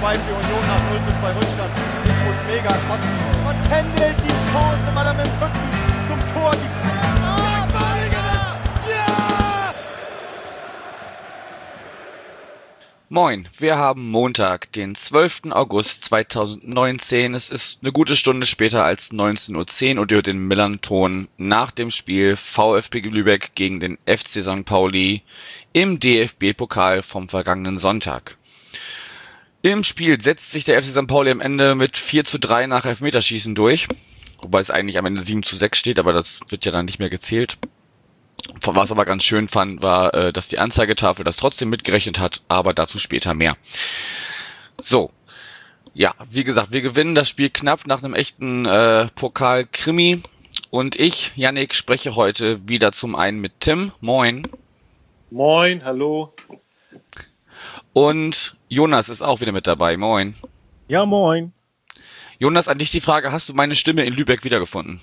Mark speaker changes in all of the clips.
Speaker 1: 2 für Union nach 0:2 Rückstand. Infos mega. Und Kendall die Chance, weil er mit dem Rücken zum Tor
Speaker 2: Moin, wir haben Montag, den 12. August 2019. Es ist eine gute Stunde später als 19:10 Uhr und ihr hört den Millern-Ton nach dem Spiel VfB Lübeck gegen den FC St. Pauli im DFB-Pokal vom vergangenen Sonntag. Im Spiel setzt sich der FC St. Pauli am Ende mit 4:3 nach Elfmeterschießen durch, wobei es eigentlich am Ende 7:6 steht, aber das wird ja dann nicht mehr gezählt. Was aber ganz schön fand, war, dass die Anzeigetafel das trotzdem mitgerechnet hat, aber dazu später mehr. So, ja, wie gesagt, wir gewinnen das Spiel knapp nach einem echten Pokal-Krimi und ich, Yannick, spreche heute wieder zum einen mit Tim. Moin.
Speaker 3: Moin, hallo.
Speaker 2: Und Jonas ist auch wieder mit dabei. Moin.
Speaker 4: Ja, moin.
Speaker 2: Jonas, an dich die Frage, hast du meine Stimme in Lübeck wiedergefunden?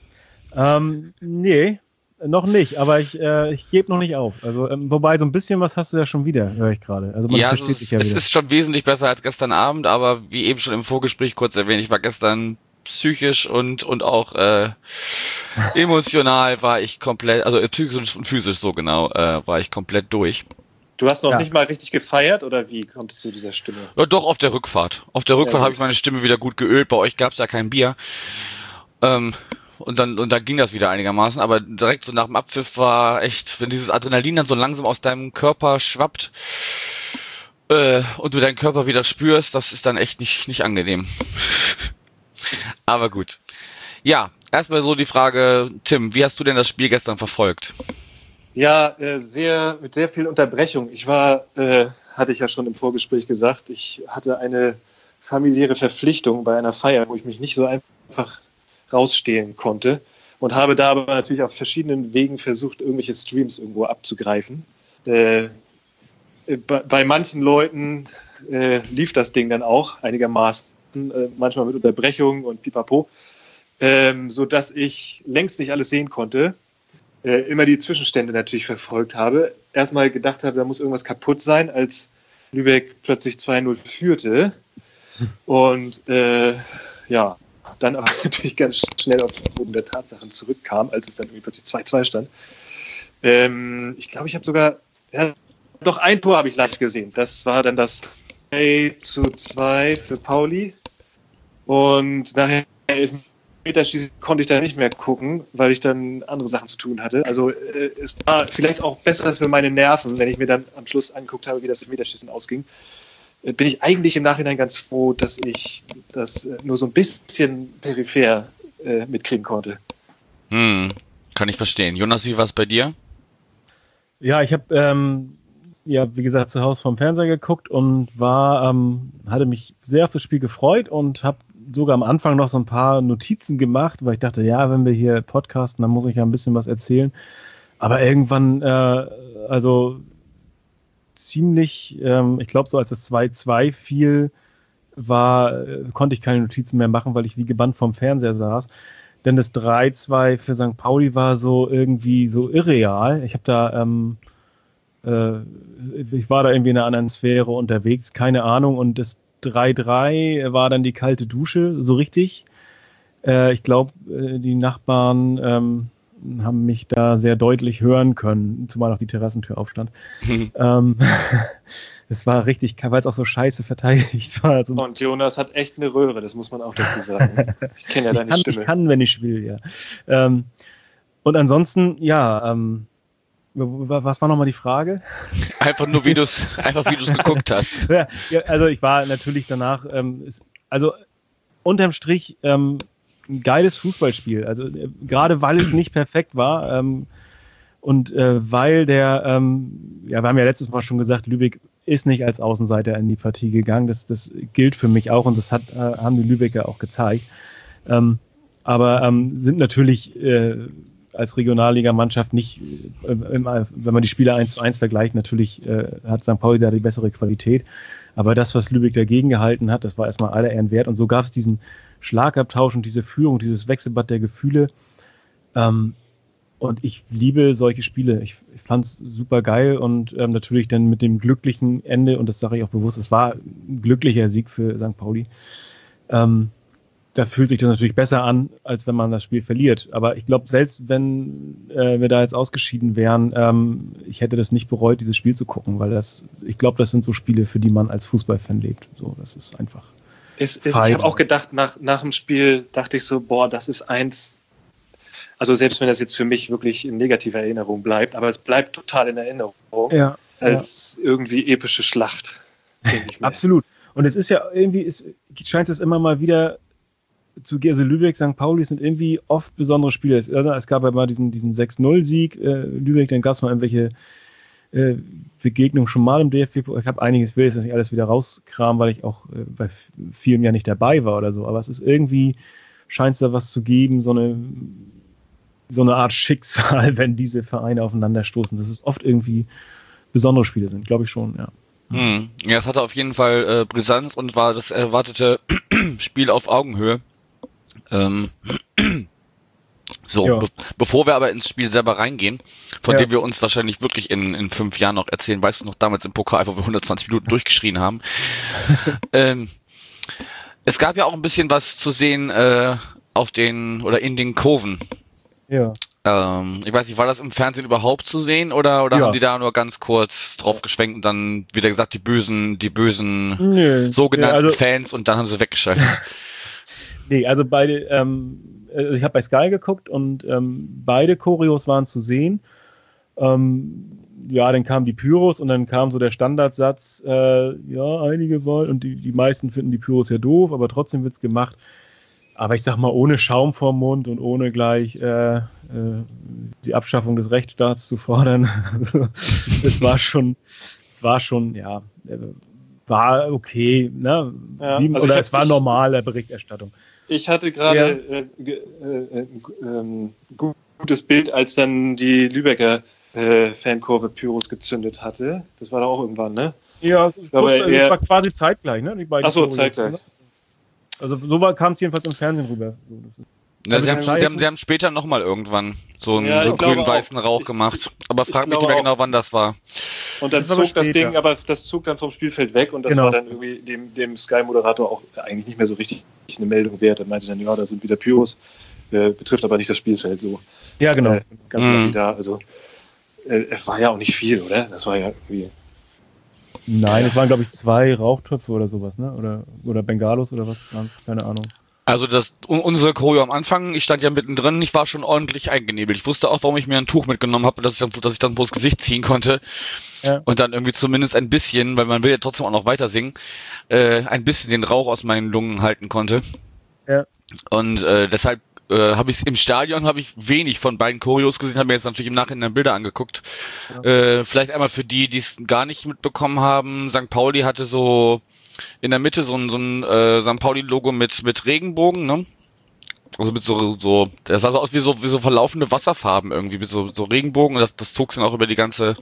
Speaker 4: Nee. Noch nicht, aber ich gebe noch nicht auf. Also, wobei, so ein bisschen was hast du ja schon wieder, höre ich gerade. Also man versteht sich ja wieder.
Speaker 2: Es ist schon wesentlich besser als gestern Abend, aber wie eben schon im Vorgespräch kurz erwähnt, ich war gestern psychisch und auch emotional war ich komplett, also psychisch und physisch so genau, war ich komplett durch.
Speaker 3: Du hast noch nicht mal richtig gefeiert, oder wie kommst du zu dieser Stimme?
Speaker 2: Ja, doch, auf der Rückfahrt. Auf der Rückfahrt habe ich meine Stimme wieder gut geölt, bei euch gab es ja kein Bier. Und dann ging das wieder einigermaßen, aber direkt so nach dem Abpfiff war echt, wenn dieses Adrenalin dann so langsam aus deinem Körper schwappt und du deinen Körper wieder spürst, das ist dann echt nicht angenehm. Aber gut. Ja, erstmal so die Frage, Tim, wie hast du denn das Spiel gestern verfolgt?
Speaker 3: Ja, mit sehr viel Unterbrechung. Ich hatte ich ja schon im Vorgespräch gesagt, ich hatte eine familiäre Verpflichtung bei einer Feier, wo ich mich nicht so einfach rausstehlen konnte und habe da aber natürlich auf verschiedenen Wegen versucht, irgendwelche Streams irgendwo abzugreifen. Bei manchen Leuten lief das Ding dann auch einigermaßen, manchmal mit Unterbrechungen und pipapo, sodass ich längst nicht alles sehen konnte, immer die Zwischenstände natürlich verfolgt habe. Erstmal gedacht habe, da muss irgendwas kaputt sein, als Lübeck plötzlich 2:0 führte und dann aber natürlich ganz schnell auf den Boden der Tatsachen zurückkam, als es dann irgendwie plötzlich 2:2 stand. Ich glaube, ich habe sogar, doch ein Tor habe ich live gesehen. Das war dann das 3:2 für Pauli. Und nachher Elfmeterschießen konnte ich da nicht mehr gucken, weil ich dann andere Sachen zu tun hatte. Also es war vielleicht auch besser für meine Nerven, wenn ich mir dann am Schluss angeguckt habe, wie das Elfmeterschießen ausging. Bin ich eigentlich im Nachhinein ganz froh, dass ich das nur so ein bisschen peripher mitkriegen konnte.
Speaker 2: Kann ich verstehen. Jonas, wie war es bei dir?
Speaker 4: Ja, ich habe, wie gesagt, zu Hause vom Fernseher geguckt und hatte mich sehr auf das Spiel gefreut und habe sogar am Anfang noch so ein paar Notizen gemacht, weil ich dachte, ja, wenn wir hier podcasten, dann muss ich ja ein bisschen was erzählen. Aber irgendwann, ziemlich, ich glaube, so als es 2:2 fiel, konnte ich keine Notizen mehr machen, weil ich wie gebannt vorm Fernseher saß. Denn das 3:2 für St. Pauli war so irgendwie so irreal. Ich war da irgendwie in einer anderen Sphäre unterwegs, keine Ahnung. Und das 3:3 war dann die kalte Dusche, so richtig. Ich glaube, die Nachbarn haben mich da sehr deutlich hören können, zumal auch die Terrassentür aufstand. Es war richtig, weil es auch so scheiße verteidigt war. Also,
Speaker 3: und Jonas hat echt eine Röhre, das muss man auch dazu sagen. Ich kenne ja deine Stimme.
Speaker 4: Ich kann, wenn ich will, ja. Und ansonsten, was war nochmal die Frage?
Speaker 2: Einfach wie du es geguckt hast.
Speaker 4: Ja, also ich war natürlich danach, unterm Strich, ein geiles Fußballspiel. Also gerade weil es nicht perfekt war und weil wir haben ja letztes Mal schon gesagt, Lübeck ist nicht als Außenseiter in die Partie gegangen. Das gilt für mich auch und das haben die Lübecker auch gezeigt. Aber sind natürlich als Regionalligamannschaft nicht, wenn man die Spiele 1:1 vergleicht, natürlich hat St. Pauli da die bessere Qualität. Aber das, was Lübeck dagegen gehalten hat, das war erstmal aller Ehren wert. Und so gab es diesen Schlagabtausch und diese Führung, dieses Wechselbad der Gefühle. Und ich liebe solche Spiele. Ich fand es super geil und natürlich dann mit dem glücklichen Ende, und das sage ich auch bewusst, es war ein glücklicher Sieg für St. Pauli. Da fühlt sich das natürlich besser an, als wenn man das Spiel verliert. Aber ich glaube, selbst wenn wir da jetzt ausgeschieden wären, ich hätte das nicht bereut, dieses Spiel zu gucken, weil ich glaube, das sind so Spiele, für die man als Fußballfan lebt. So, das ist einfach.
Speaker 3: Ich habe auch gedacht, nach dem Spiel dachte ich so, boah, das ist eins. Also selbst wenn das jetzt für mich wirklich in negativer Erinnerung bleibt, aber es bleibt total in Erinnerung als irgendwie epische Schlacht. Denke ich mir.
Speaker 4: Absolut. Und es ist ja irgendwie, scheint es immer mal wieder zu gehen. Also Lübeck, St. Pauli sind irgendwie oft besondere Spiele. Es gab ja mal diesen 6-0-Sieg Lübeck, dann gab es mal irgendwelche Begegnungen schon mal im DFB. Ich habe einiges, will jetzt nicht alles wieder rauskramen, weil ich auch bei vielen ja nicht dabei war oder so. Aber es ist irgendwie, scheint es da was zu geben, so eine Art Schicksal, wenn diese Vereine aufeinanderstoßen. Dass es oft irgendwie besondere Spiele sind, glaube ich schon, ja.
Speaker 2: Ja, es hatte auf jeden Fall Brisanz und war das erwartete Spiel auf Augenhöhe. Bevor wir aber ins Spiel selber reingehen, von dem wir uns wahrscheinlich wirklich in 5 Jahren noch erzählen, weißt du noch, damals im Pokal, wo wir 120 Minuten durchgeschrien haben. Es gab ja auch ein bisschen was zu sehen in den Kurven.
Speaker 4: Ja.
Speaker 2: Ich weiß nicht, war das im Fernsehen überhaupt zu sehen oder haben die da nur ganz kurz drauf geschwenkt und dann wieder gesagt, die bösen sogenannten Fans, und dann haben sie weggeschaltet?
Speaker 4: Nee, also beide, ich habe bei Sky geguckt und beide Choreos waren zu sehen. Dann kamen die Pyros und dann kam so der Standardsatz, einige wollen, und die meisten finden die Pyros ja doof, aber trotzdem wird's gemacht. Aber ich sag mal, ohne Schaum vorm Mund und ohne gleich die Abschaffung des Rechtsstaats zu fordern. Also, es war schon, war okay, ne? Ja, also es war normale Berichterstattung.
Speaker 3: Ich hatte gerade gutes Bild, als dann die Lübecker Fankurve Pyros gezündet hatte. Das war da auch irgendwann, ne?
Speaker 4: Ja, das war quasi zeitgleich, ne?
Speaker 3: Achso, zeitgleich.
Speaker 4: Also so kam es jedenfalls im Fernsehen rüber.
Speaker 2: Ja, sie haben später nochmal irgendwann so einen grün-weißen Rauch gemacht. Aber frag mich nicht mehr genau, wann das war.
Speaker 3: Und dann zog das Ding, aber das zog dann vom Spielfeld weg und das war dann irgendwie dem Sky-Moderator auch eigentlich nicht mehr so richtig eine Meldung wert. Er meinte dann, ja, da sind wieder Pyros, betrifft aber nicht das Spielfeld so.
Speaker 4: Ja, genau.
Speaker 3: Ganz lapidar. Also es war ja auch nicht viel, oder? Das war ja irgendwie...
Speaker 4: Nein, es waren, glaube ich, 2 Rauchtöpfe oder sowas, ne? Oder Bengalos oder was waren's? Keine Ahnung.
Speaker 2: Also unsere Choreo am Anfang, ich stand ja mittendrin, ich war schon ordentlich eingenebelt. Ich wusste auch, warum ich mir ein Tuch mitgenommen habe, dass ich dann vors Gesicht ziehen konnte. Ja. Und dann irgendwie zumindest ein bisschen, weil man will ja trotzdem auch noch weiter singen, ein bisschen den Rauch aus meinen Lungen halten konnte. Ja. Und deshalb habe ich im Stadion wenig von beiden Choreos gesehen, habe mir jetzt natürlich im Nachhinein Bilder angeguckt. Ja. Vielleicht einmal für die es gar nicht mitbekommen haben, St. Pauli hatte so in der Mitte so ein St. Pauli-Logo mit Regenbogen, ne? Also mit so das sah so aus wie so verlaufende Wasserfarben irgendwie, mit so Regenbogen, und das zog dann auch über die ganze...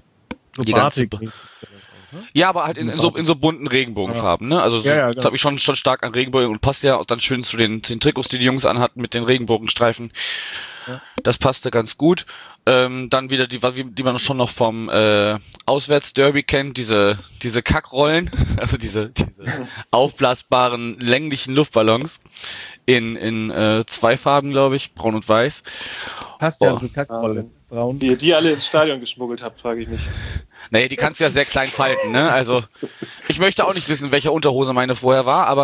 Speaker 2: Ja, aber halt in so bunten Regenbogenfarben, ne? Also genau. Das habe ich schon stark an Regenbogen, und passt ja auch dann schön zu den Trikots, die Jungs anhatten mit den Regenbogenstreifen. Ja. Das passte ganz gut. Dann wieder die man schon noch vom Auswärtsderby kennt, diese Kackrollen, also diese aufblasbaren länglichen Luftballons in 2 Farben, glaube ich, braun und weiß.
Speaker 4: Passt ja, so Kackrolle.
Speaker 3: Braun. Wie ihr die alle ins Stadion geschmuggelt habt, frage ich mich.
Speaker 2: Naja, die kannst du ja sehr klein falten, ne? Also, ich möchte auch nicht wissen, welche Unterhose meine vorher war, aber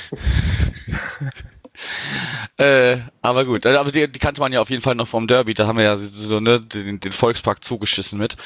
Speaker 2: aber gut. Aber die kannte man ja auf jeden Fall noch vom Derby, da haben wir ja so, ne, den Volkspark zugeschissen mit.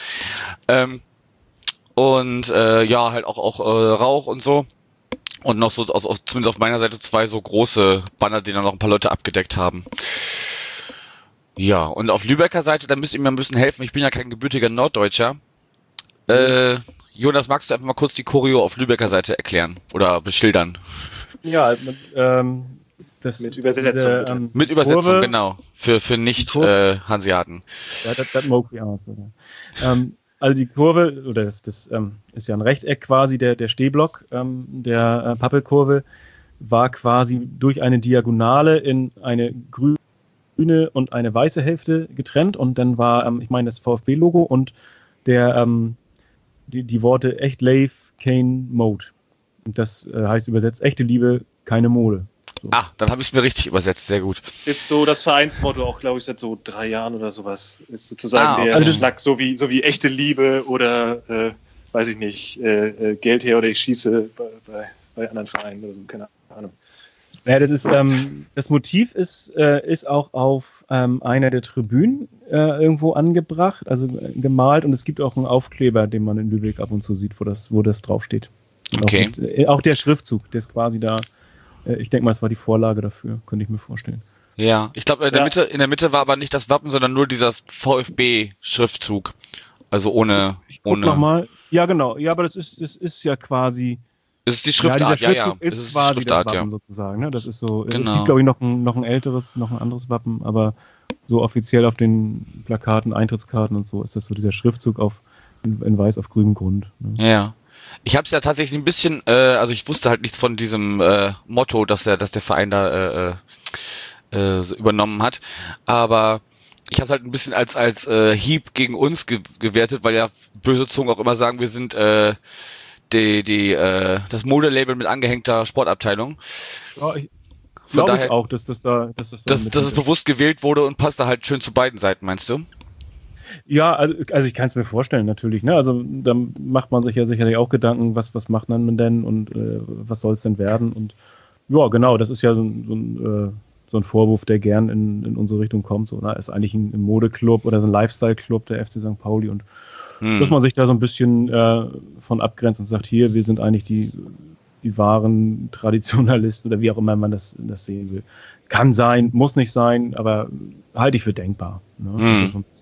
Speaker 2: Halt auch Rauch und so. Und noch so, zumindest auf meiner Seite, 2 so große Banner, die dann noch ein paar Leute abgedeckt haben. Ja, und auf Lübecker Seite, da müsst ihr mir ein bisschen helfen. Ich bin ja kein gebürtiger Norddeutscher. Jonas, magst du einfach mal kurz die Choreo auf Lübecker Seite erklären oder beschildern?
Speaker 4: Ja,
Speaker 3: mit Übersetzung.
Speaker 2: Mit Übersetzung, Kurve, genau. Für Nicht-Hanseaten.
Speaker 4: Ja, das mag ich auch. Also die Kurve, oder das ist ja ein Rechteck quasi, der Stehblock der Pappelkurve war quasi durch eine Diagonale in eine grüne grüne und eine weiße Hälfte getrennt und dann war, ich meine, das VfB-Logo und die Worte echt Live, Kane, Mode. Und das heißt übersetzt echte Liebe, keine Mode. So.
Speaker 2: Dann habe ich es mir richtig übersetzt, sehr gut.
Speaker 3: Ist so das Vereinsmotto auch, glaube ich, seit so 3 Jahren oder sowas. Ist sozusagen
Speaker 2: okay.
Speaker 3: der Schlag, so wie echte Liebe oder, weiß ich nicht, Geld her oder ich schieße bei anderen Vereinen oder so, keine Ahnung.
Speaker 4: Ja, das Motiv ist auch auf einer der Tribünen irgendwo angebracht, also gemalt, und es gibt auch einen Aufkleber, den man in Lübeck ab und zu sieht, wo das draufsteht.
Speaker 2: Okay.
Speaker 4: Auch der Schriftzug, der ist quasi da. Ich denke mal, es war die Vorlage dafür, könnte ich mir vorstellen.
Speaker 2: Ja, ich glaube, in der Mitte war aber nicht das Wappen, sondern nur dieser VfB-Schriftzug. Also ohne.
Speaker 4: Ich guck nochmal. Ja, genau. Ja, aber das ist ja quasi.
Speaker 2: Es ist die Schriftart,
Speaker 4: dieser Schriftzug ist
Speaker 2: es ist
Speaker 4: quasi
Speaker 2: Schriftart,
Speaker 4: das Wappen sozusagen. Ne? Das ist so.
Speaker 2: Genau.
Speaker 4: Es gibt, glaube ich, noch ein älteres, noch ein anderes Wappen, aber so offiziell auf den Plakaten, Eintrittskarten und so ist das so dieser Schriftzug in weiß auf grünem Grund. Ne?
Speaker 2: Ja. Ich habe es ja tatsächlich ein bisschen, also ich wusste halt nichts von diesem Motto, dass der Verein da so übernommen hat, aber ich habe es halt ein bisschen als Hieb gegen uns gewertet, weil ja böse Zungen auch immer sagen, wir sind das Modelabel mit angehängter Sportabteilung.
Speaker 4: Ja, glaube ich auch, dass es
Speaker 2: bewusst gewählt wurde und passt da halt schön zu beiden Seiten, meinst du?
Speaker 4: Ja, also ich kann es mir vorstellen, natürlich. Ne? Also da macht man sich ja sicherlich auch Gedanken, was macht man denn und was soll es denn werden? Und ja, genau, das ist ja so ein Vorwurf, der gern in unsere Richtung kommt. So, ne? Ist eigentlich ein Modeclub oder so ein Lifestyle-Club, der FC St. Pauli. Und dass man sich da so ein bisschen von abgrenzt und sagt, hier, wir sind eigentlich die wahren Traditionalisten oder wie auch immer man das sehen will. Kann sein, muss nicht sein, aber halte ich für denkbar. Ne? Das ist so ein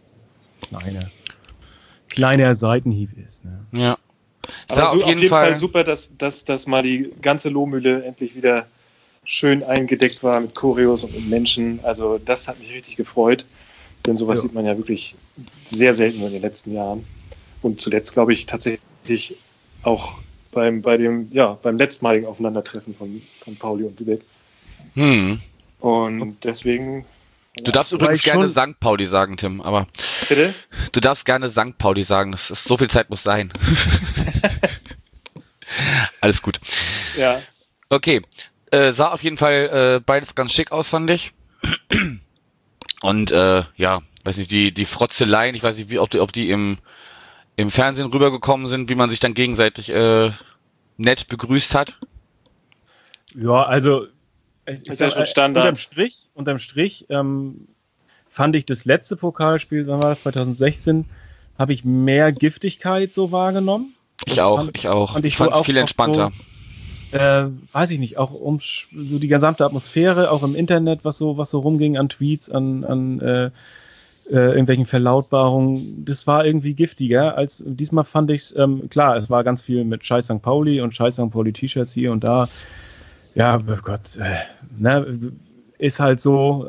Speaker 4: kleiner Seitenhieb ist. Ne?
Speaker 2: Ja.
Speaker 3: Aber auf jeden Fall super, dass mal die ganze Lohmühle endlich wieder schön eingedeckt war mit Choreos und mit Menschen. Also das hat mich richtig gefreut, denn sowas sieht man ja wirklich sehr selten in den letzten Jahren. Und zuletzt, glaube ich, tatsächlich auch beim letztmaligen Aufeinandertreffen von Pauli und Lübeck. Und deswegen...
Speaker 2: Du darfst übrigens gerne St. Pauli sagen, Tim, aber...
Speaker 3: Bitte?
Speaker 2: Du darfst gerne St. Pauli sagen, so viel Zeit muss sein. Alles gut.
Speaker 3: Ja.
Speaker 2: Okay, sah auf jeden Fall beides ganz schick aus, fand ich. Und weiß nicht, die Frotzeleien, ich weiß nicht, ob die im Fernsehen rübergekommen sind, wie man sich dann gegenseitig nett begrüßt hat.
Speaker 4: Ja, also
Speaker 3: ist ja schon Standard.
Speaker 4: Unterm Strich fand ich das letzte Pokalspiel, wann war das, 2016, habe ich mehr Giftigkeit so wahrgenommen.
Speaker 2: Ich auch. Ich fand es viel entspannter.
Speaker 4: So, weiß ich nicht, auch um so die gesamte Atmosphäre, auch im Internet, was so rumging an Tweets, an irgendwelchen Verlautbarungen, das war irgendwie giftiger als diesmal fand ich es, klar, es war ganz viel mit Scheiß St. Pauli und Scheiß St. Pauli T-Shirts hier und da. Ja, oh Gott, ist halt so,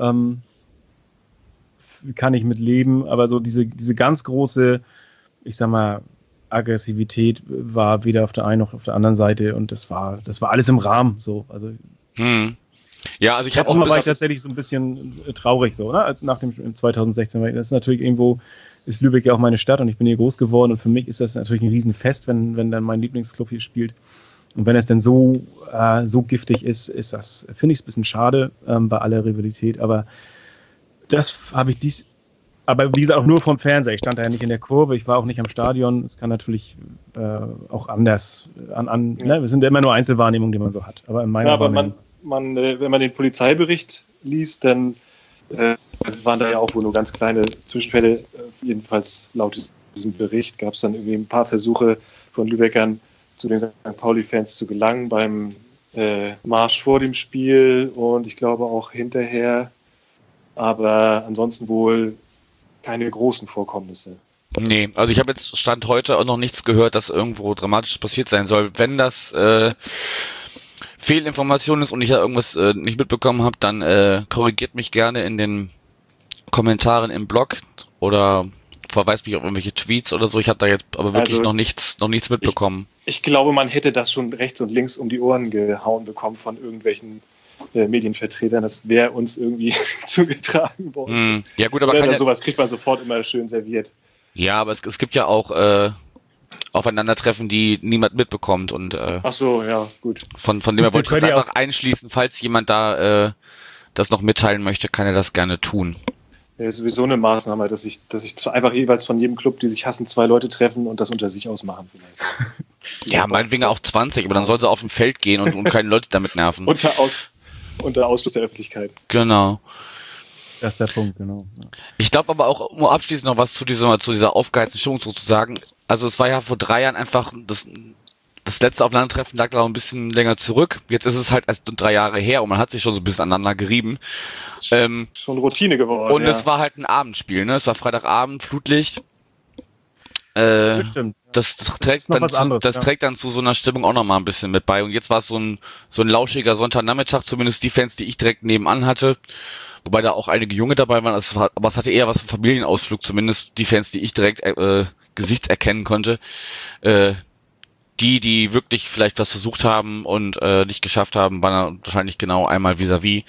Speaker 4: kann ich mit leben, aber so diese ganz große, ich sag mal, Aggressivität war weder auf der einen noch auf der anderen Seite und das war alles im Rahmen, so, also.
Speaker 2: Ja, also ich habe
Speaker 4: auch war ich tatsächlich so ein bisschen traurig, so, ne, als nach dem 2016, weil das ist natürlich irgendwo, ist Lübeck ja auch meine Stadt und ich bin hier groß geworden und für mich ist das natürlich ein Riesenfest, wenn dann mein Lieblingsclub hier spielt. Und wenn es denn so giftig ist das, finde ich es ein bisschen schade bei aller Rivalität, aber das habe ich aber wie gesagt auch nur vom Fernseher. Ich stand da ja nicht in der Kurve, ich war auch nicht am Stadion. Es kann natürlich auch anders ne? Wir sind ja immer nur Einzelwahrnehmungen, die man so hat. Aber in meiner
Speaker 3: Wahrnehmung. Wenn man den Polizeibericht liest, dann waren da ja auch wohl nur ganz kleine Zwischenfälle. Jedenfalls laut diesem Bericht gab es dann irgendwie ein paar Versuche von Lübeckern zu den St. Pauli-Fans zu gelangen beim Marsch vor dem Spiel und ich glaube auch hinterher, aber ansonsten wohl keine großen Vorkommnisse.
Speaker 2: Nee, also ich habe jetzt Stand heute auch noch nichts gehört, dass irgendwo dramatisch passiert sein soll. Wenn das Fehlinformation ist und ich ja irgendwas nicht mitbekommen habe, dann korrigiert mich gerne in den Kommentaren im Blog oder verweist mich auf irgendwelche Tweets oder so. Ich habe da jetzt aber wirklich noch nichts mitbekommen.
Speaker 3: Ich glaube, man hätte das schon rechts und links um die Ohren gehauen bekommen von irgendwelchen Medienvertretern, das wäre uns irgendwie zugetragen worden.
Speaker 2: Ja gut, aber
Speaker 3: oder sowas kriegt man sofort immer schön serviert.
Speaker 2: Ja, aber es gibt ja auch Aufeinandertreffen, die niemand mitbekommt und
Speaker 3: Ach so, ja, gut.
Speaker 2: Von dem her wollte ich das einfach einschließen, falls jemand da das noch mitteilen möchte, kann er das gerne tun.
Speaker 3: Ja, ist sowieso eine Maßnahme, dass sich einfach jeweils von jedem Club, die sich hassen, 2 Leute treffen und das unter sich ausmachen vielleicht.
Speaker 2: Ja, meinetwegen auch 20, aber dann soll sie auf dem Feld gehen und keine Leute damit nerven.
Speaker 3: Unter Ausschluss der Öffentlichkeit.
Speaker 2: Genau.
Speaker 4: Das ist der Punkt, genau. Ja.
Speaker 2: Ich glaube aber auch, um abschließend noch was zu dieser aufgeheizten Stimmung sozusagen. Also es war ja vor 3 Jahren einfach, das letzte Aufeinandertreffen lag da noch ein bisschen länger zurück. Jetzt ist es halt erst 3 Jahre her und man hat sich schon so ein bisschen aneinander gerieben.
Speaker 3: Schon Routine geworden.
Speaker 2: Und es war halt ein Abendspiel, ne? Es war Freitagabend, Flutlicht.
Speaker 4: Bestimmt.
Speaker 2: Das trägt dann zu so einer Stimmung auch nochmal ein bisschen mit bei. Und jetzt war es so ein lauschiger Sonntagnachmittag, zumindest die Fans, die ich direkt nebenan hatte. Wobei da auch einige Junge dabei waren, aber es hatte eher was von Familienausflug, zumindest die Fans, die ich direkt gesichtserkennen konnte. Die wirklich vielleicht was versucht haben und nicht geschafft haben, waren dann wahrscheinlich genau einmal vis-à-vis.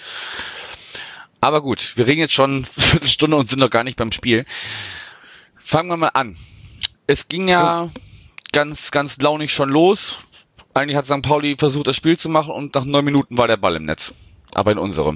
Speaker 2: Aber gut, wir reden jetzt schon eine Viertelstunde und sind noch gar nicht beim Spiel. Fangen wir mal an. Es ging ja ganz, ganz launig schon los. Eigentlich hat St. Pauli versucht, das Spiel zu machen und nach 9 Minuten war der Ball im Netz. Aber in unserem.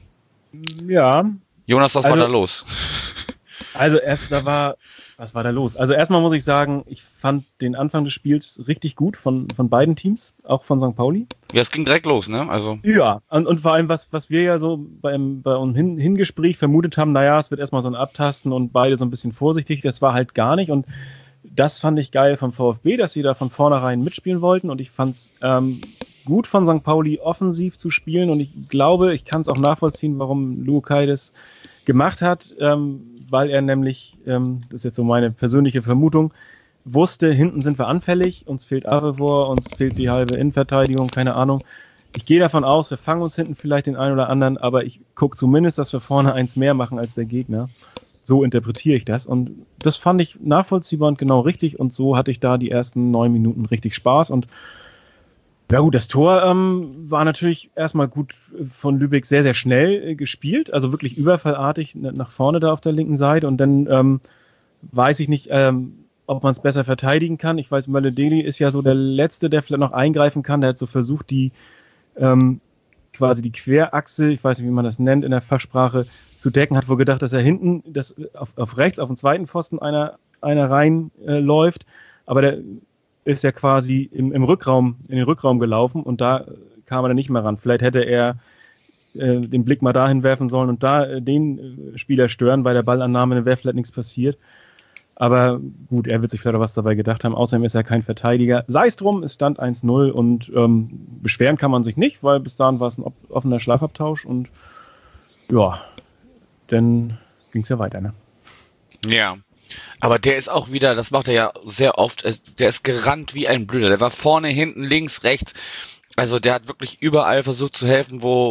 Speaker 4: Ja.
Speaker 2: Jonas, was war da los?
Speaker 4: Also was war da los? Also erstmal muss ich sagen, ich fand den Anfang des Spiels richtig gut von beiden Teams, auch von St. Pauli.
Speaker 2: Ja, es ging direkt los, ne? Also.
Speaker 4: Ja, und vor allem, was wir ja so bei unserem Hingespräch vermutet haben, naja, es wird erstmal so ein Abtasten und beide so ein bisschen vorsichtig, das war halt gar nicht und das fand ich geil vom VfB, dass sie da von vornherein mitspielen wollten und ich fand es gut von St. Pauli offensiv zu spielen und ich glaube, ich kann es auch nachvollziehen, warum Lukai das gemacht hat, weil er nämlich, das ist jetzt so meine persönliche Vermutung, wusste, hinten sind wir anfällig, uns fehlt Avevor, uns fehlt die halbe Innenverteidigung, keine Ahnung. Ich gehe davon aus, wir fangen uns hinten vielleicht den einen oder anderen, aber ich gucke zumindest, dass wir vorne eins mehr machen als der Gegner. So interpretiere ich das und das fand ich nachvollziehbar und genau richtig und so hatte ich da die ersten 9 Minuten richtig Spaß und ja gut, das Tor war natürlich erstmal gut von Lübeck sehr, sehr schnell gespielt, also wirklich überfallartig nach vorne da auf der linken Seite und dann weiß ich nicht, ob man es besser verteidigen kann. Ich weiß, Mölle-Deli ist ja so der Letzte, der vielleicht noch eingreifen kann, der hat so versucht, quasi die Querachse, ich weiß nicht, wie man das nennt in der Fachsprache, zu decken, hat wohl gedacht, dass er hinten auf rechts, auf den zweiten Pfosten einer rein läuft, aber der ist ja quasi in den Rückraum gelaufen und da kam er dann nicht mehr ran. Vielleicht hätte er den Blick mal dahin werfen sollen und da den Spieler stören, bei der Ballannahme, dann wäre vielleicht nichts passiert. Aber gut, er wird sich vielleicht auch was dabei gedacht haben. Außerdem ist er kein Verteidiger. Sei es drum, es stand 1-0 und beschweren kann man sich nicht, weil bis dahin war es ein offener Schlagabtausch und ja, dann ging es ja weiter, ne?
Speaker 2: Ja. Aber der ist auch wieder, das macht er ja sehr oft, der ist gerannt wie ein Blöder. Der war vorne, hinten, links, rechts. Also der hat wirklich überall versucht zu helfen, wo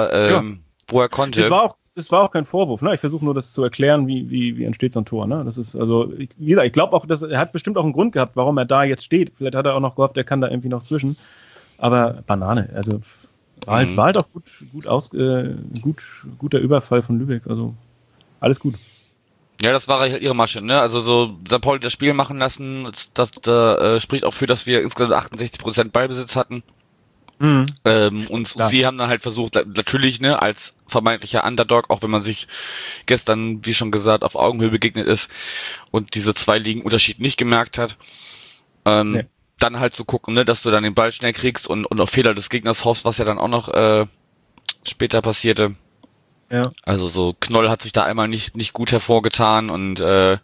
Speaker 2: er konnte.
Speaker 4: Das war auch kein Vorwurf, ne? Ich versuche nur das zu erklären, wie entsteht so ein Tor, ne? Das ist, also, wie gesagt, ich glaube auch, er hat bestimmt auch einen Grund gehabt, warum er da jetzt steht. Vielleicht hat er auch noch gehofft, er kann da irgendwie noch zwischen. Aber Banane, also war halt auch guter Überfall von Lübeck, also alles gut.
Speaker 2: Ja, das war halt ihre Masche, ne? Also so St. Pauli das Spiel machen lassen, das spricht auch für, dass wir insgesamt 68% Ballbesitz hatten. Und sie haben dann halt versucht, natürlich, ne, als vermeintlicher Underdog, auch wenn man sich gestern, wie schon gesagt, auf Augenhöhe begegnet ist und diese 2 Ligen Unterschied nicht gemerkt hat, dann halt zu gucken, ne, dass du dann den Ball schnell kriegst und auf Fehler des Gegners hoffst, was ja dann auch noch später passierte.
Speaker 4: Ja.
Speaker 2: Also so Knoll hat sich da einmal nicht gut hervorgetan und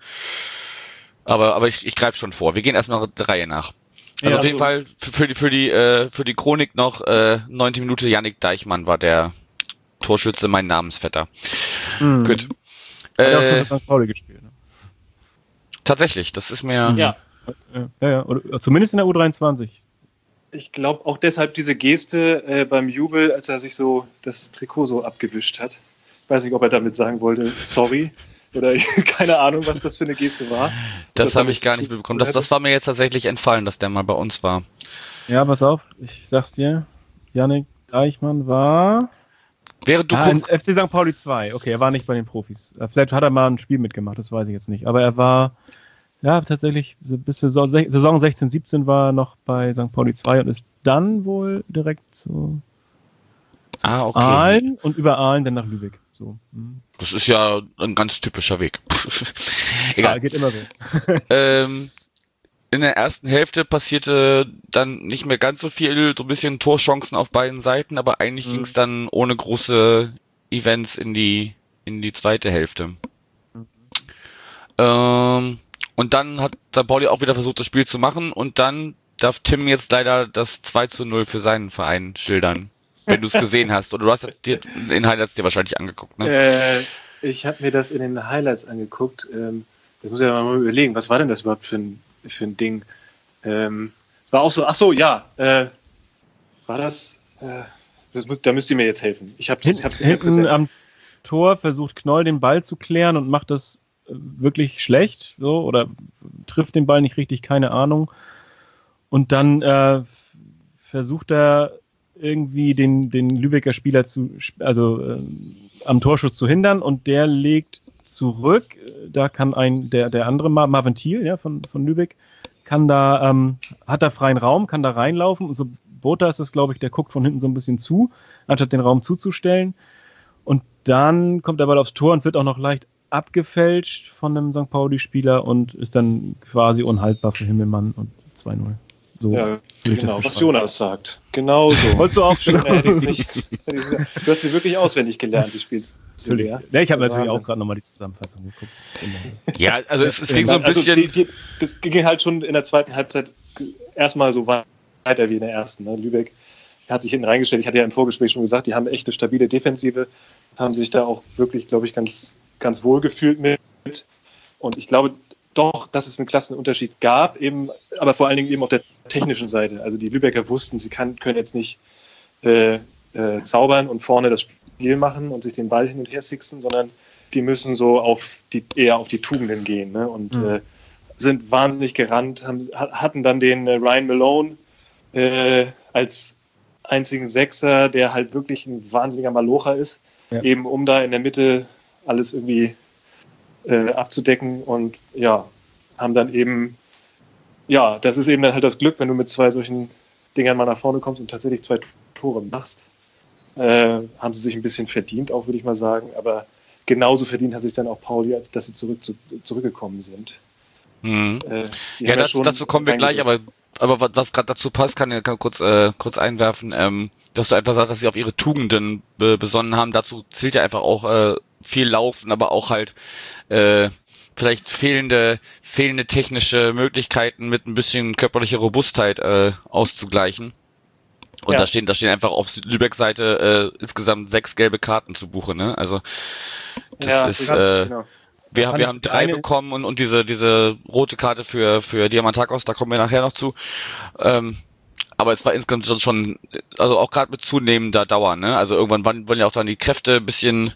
Speaker 2: aber ich greife schon vor. Wir gehen erstmal der Reihe nach. Also auf jeden Fall für die Chronik noch 9. Minute Yannick Deichmann war der Torschütze, mein Namensvetter. Gut.
Speaker 4: Hat auch schon für St. Pauli gespielt. Ne?
Speaker 2: Tatsächlich, das ist mir...
Speaker 4: Ja. Oder zumindest in der U23.
Speaker 3: Ich glaube auch deshalb diese Geste beim Jubel, als er sich so das Trikot so abgewischt hat. Ich weiß nicht, ob er damit sagen wollte, sorry. Oder keine Ahnung, was das für eine Geste war.
Speaker 2: Das habe ich gar nicht mitbekommen. Das war mir jetzt tatsächlich entfallen, dass der mal bei uns war.
Speaker 4: Ja, pass auf, ich sag's dir. Yannick Deichmann war
Speaker 2: Während du
Speaker 4: in FC St. Pauli 2. Okay, er war nicht bei den Profis. Vielleicht hat er mal ein Spiel mitgemacht, das weiß ich jetzt nicht. Aber er war, ja, tatsächlich bis Saison 16, 17 war er noch bei St. Pauli 2 und ist dann wohl direkt zu
Speaker 2: okay.
Speaker 4: Aalen und über Aalen dann nach Lübeck. So.
Speaker 2: Das ist ja ein ganz typischer Weg.
Speaker 4: Egal, geht immer so.
Speaker 2: In der ersten Hälfte passierte dann nicht mehr ganz so viel, so ein bisschen Torchancen auf beiden Seiten, aber eigentlich ging es dann ohne große Events in die zweite Hälfte. Und dann hat St. Pauli auch wieder versucht, das Spiel zu machen und dann darf Tim jetzt leider das 2:0 für seinen Verein schildern, wenn du es gesehen hast. Oder du hast dir in den Highlights dir wahrscheinlich angeguckt, ne?
Speaker 3: Ich habe mir das in den Highlights angeguckt. Das muss ich ja mal überlegen, was war denn das überhaupt für ein Ding? War auch so, war das, da müsst ihr mir jetzt helfen. Ich hab's
Speaker 4: hinten am Tor versucht Knoll den Ball zu klären und macht das wirklich schlecht, so, oder trifft den Ball nicht richtig, keine Ahnung. Und dann versucht er irgendwie den Lübecker Spieler am Torschuss zu hindern und der legt zurück. Da kann der andere Marvin Thiel, ja, von Lübeck, hat da freien Raum, kann da reinlaufen. Und so Botha ist es, glaube ich, der guckt von hinten so ein bisschen zu, anstatt den Raum zuzustellen. Und dann kommt der Ball aufs Tor und wird auch noch leicht abgefälscht von einem St. Pauli-Spieler und ist dann quasi unhaltbar für Himmelmann und 2:0. So,
Speaker 3: ja, genau, was Jonas sagt. Genau so.
Speaker 4: Wolltest du auch schon?
Speaker 3: Du hast sie wirklich auswendig gelernt, die Spielzüge.
Speaker 4: Ja, ich habe natürlich auch gerade nochmal die Zusammenfassung geguckt.
Speaker 2: Ja, also es ging so ein bisschen...
Speaker 3: das ging halt schon in der zweiten Halbzeit erstmal so weiter wie in der ersten. Ne? Lübeck hat sich hinten reingestellt. Ich hatte ja im Vorgespräch schon gesagt, die haben echt eine stabile Defensive, haben sich da auch wirklich, glaube ich, ganz, ganz wohl gefühlt mit. Und ich glaube doch, dass es einen Klassenunterschied gab, eben, aber vor allen Dingen eben auf der technischen Seite. Also die Lübecker wussten, sie können jetzt nicht zaubern und vorne das Spiel machen und sich den Ball hin und her sixen, sondern die müssen so eher auf die Tugenden gehen, ne? Und sind wahnsinnig gerannt, hatten dann den Ryan Malone als einzigen Sechser, der halt wirklich ein wahnsinniger Malocher ist, eben um da in der Mitte alles irgendwie abzudecken und ja, haben dann eben, ja, das ist eben dann halt das Glück, wenn du mit zwei solchen Dingern mal nach vorne kommst und tatsächlich 2 Tore machst, haben sie sich ein bisschen verdient, auch würde ich mal sagen, aber genauso verdient hat sich dann auch Pauli, als dass sie zurückgekommen sind.
Speaker 2: Ja, dazu kommen wir gleich, aber was gerade dazu passt, kann ich kurz einwerfen, dass du einfach sagst, dass sie auf ihre Tugenden besonnen haben. Dazu zählt ja einfach auch viel Laufen, aber auch halt vielleicht fehlende technische Möglichkeiten mit ein bisschen körperlicher Robustheit auszugleichen. Und da stehen einfach auf Lübeck-Seite insgesamt 6 gelbe Karten zu Buche, ne? Also das ist genau. Wir haben 3 bekommen und diese rote Karte für Diamantakos, da kommen wir nachher noch zu. Aber es war insgesamt schon, also auch gerade mit zunehmender Dauer, ne? Also irgendwann wollen ja auch dann die Kräfte bisschen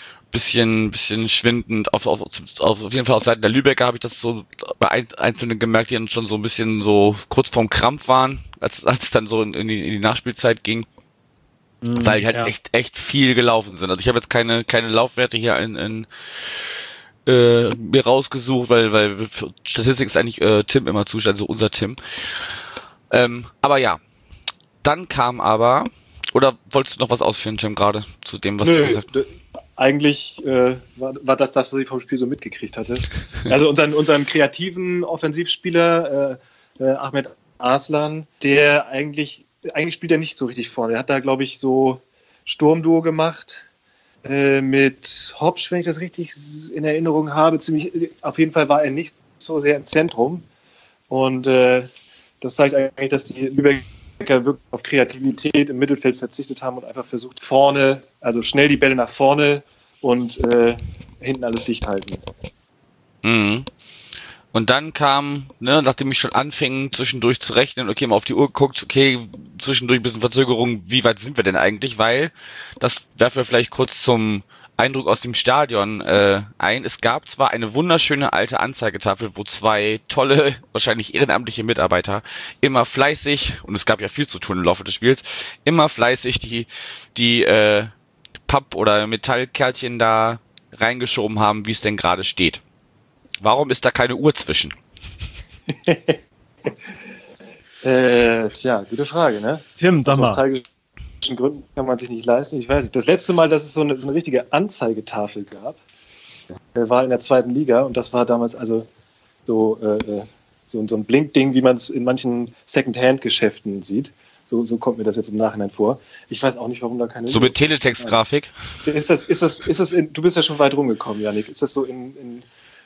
Speaker 2: schwindend. Auf jeden Fall auf Seiten der Lübecker habe ich das so bei Einzelnen gemerkt, die dann schon so ein bisschen so kurz vorm Krampf waren, als es dann so in die Nachspielzeit ging. Weil die halt echt viel gelaufen sind. Also ich habe jetzt keine Laufwerte hier mir rausgesucht, weil für Statistik ist eigentlich Tim immer zuständig, also unser Tim. Aber ja, dann kam aber, oder wolltest du noch was ausführen, Tim, gerade zu dem, was du gesagt hast?
Speaker 3: Eigentlich war das, was ich vom Spiel so mitgekriegt hatte. Also unseren kreativen Offensivspieler Ahmed Arslan, der eigentlich spielt er nicht so richtig vorne. Er hat da, glaube ich, so Sturmduo gemacht mit Hopsch, wenn ich das richtig in Erinnerung habe. Auf jeden Fall war er nicht so sehr im Zentrum. Und das zeigt eigentlich, dass die Lübecker wirklich auf Kreativität im Mittelfeld verzichtet haben und einfach versucht, vorne, also schnell die Bälle nach vorne und hinten alles dicht halten.
Speaker 2: Mhm. Und dann kam, nachdem ich schon anfing, zwischendurch zu rechnen, okay, mal auf die Uhr geguckt, okay, zwischendurch ein bisschen Verzögerung, wie weit sind wir denn eigentlich? Weil, das werfen wir vielleicht kurz zum Eindruck aus dem Stadion ein. Es gab zwar eine wunderschöne alte Anzeigetafel, wo 2 tolle, wahrscheinlich ehrenamtliche Mitarbeiter immer fleißig, und es gab ja viel zu tun im Laufe des Spiels, immer fleißig die Papp- oder Metallkärtchen da reingeschoben haben, wie es denn gerade steht. Warum ist da keine Uhr zwischen?
Speaker 3: Tja, gute Frage, ne?
Speaker 4: Tim, sag
Speaker 3: Aus
Speaker 4: mal.
Speaker 3: nostalgischen Gründen kann man sich nicht leisten. Ich weiß nicht. Das letzte Mal, dass es so eine richtige Anzeigetafel gab, war in der 2. Liga und das war damals also so ein Blinkding, wie man es in manchen Second-Hand-Geschäften sieht. So kommt mir das jetzt im Nachhinein vor. Ich weiß auch nicht, warum da keine.
Speaker 2: So mit Teletext-Grafik?
Speaker 3: Du bist ja schon weit rumgekommen, Yannick. Ist das so in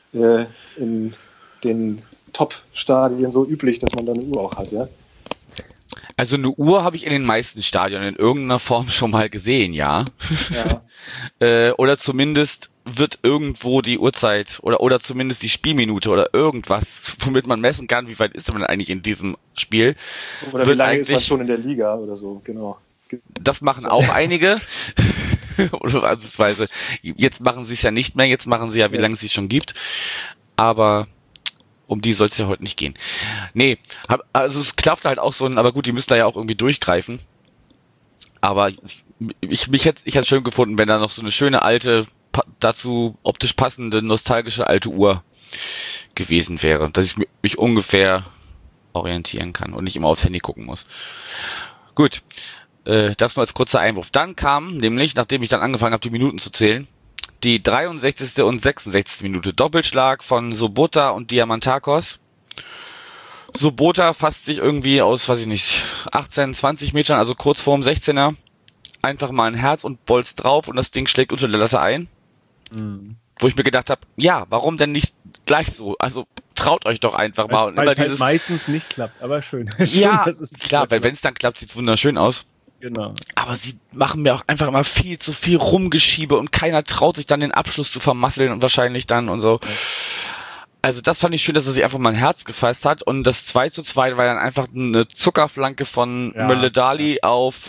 Speaker 3: den Top-Stadien so üblich, dass man da eine Uhr auch hat, ja?
Speaker 2: Also eine Uhr habe ich in den meisten Stadien in irgendeiner Form schon mal gesehen, ja.
Speaker 3: Ja.
Speaker 2: Oder zumindest wird irgendwo die Uhrzeit oder zumindest die Spielminute oder irgendwas, womit man messen kann, wie weit ist man eigentlich in diesem Spiel.
Speaker 3: Oder wie lange ist man schon in der Liga oder so, genau.
Speaker 2: Das machen auch einige. Oder beispielsweise, jetzt machen sie es ja nicht mehr, jetzt machen sie ja, wie lange es sie schon gibt. Aber um die soll es ja heute nicht gehen. Nee, also es klafft halt auch so aber gut, die müssen da ja auch irgendwie durchgreifen. Aber ich hätte es schön gefunden, wenn da noch so eine schöne alte, dazu optisch passende, nostalgische alte Uhr gewesen wäre, dass ich mich ungefähr orientieren kann und nicht immer aufs Handy gucken muss. Gut, das nur als kurzer Einwurf. Dann kam nämlich, nachdem ich dann angefangen habe, die Minuten zu zählen, die 63. und 66. Minute. Doppelschlag von Sobota und Diamantakos. Sobota fasst sich irgendwie aus, 18, 20 Metern, also kurz vorm 16er, einfach mal ein Herz und Bolz drauf und das Ding schlägt unter der Latte ein. Mhm. Wo ich mir gedacht habe, ja, warum denn nicht gleich so? Also traut euch doch einfach mal.
Speaker 4: Weil es halt meistens nicht klappt, aber schön.
Speaker 2: Ja, klar, weil wenn es dann klappt, sieht es wunderschön aus.
Speaker 4: Genau.
Speaker 2: Aber sie machen mir auch einfach immer viel zu viel Rumgeschiebe und keiner traut sich dann den Abschluss zu vermasseln und wahrscheinlich dann und so. Ja. Also das fand ich schön, dass er sich einfach mal ein Herz gefasst hat und das 2:2 war dann einfach eine Zuckerflanke von Mölle-Dali auf